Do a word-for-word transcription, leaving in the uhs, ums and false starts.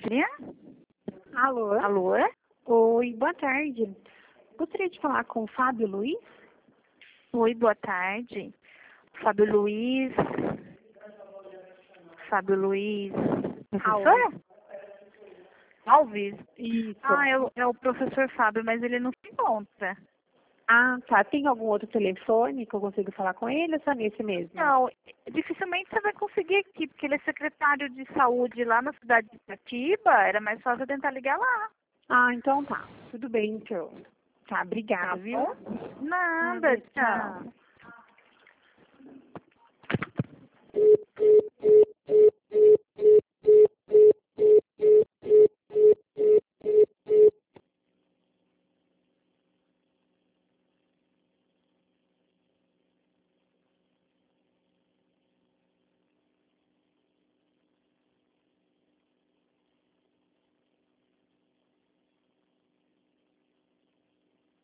Sim? Alô? Alô? Oi, boa tarde. Gostaria de falar com o Fábio Luiz? Oi, boa tarde. Fábio Luiz. Fábio Luiz. Professor? Alves. Isso. Ah, é o, é o professor Fábio, mas ele não se encontra. Ah, tá. Tem algum outro telefone que eu consigo falar com ele ou só nesse mesmo? Não, dificilmente você vai conseguir aqui, porque ele é secretário de saúde lá na cidade de Itatiba. Era mais fácil tentar ligar lá. Ah, então tá. Tudo bem, então. Tá, obrigada, Tá viu? bom? Nada, Nada, tchau. tchau.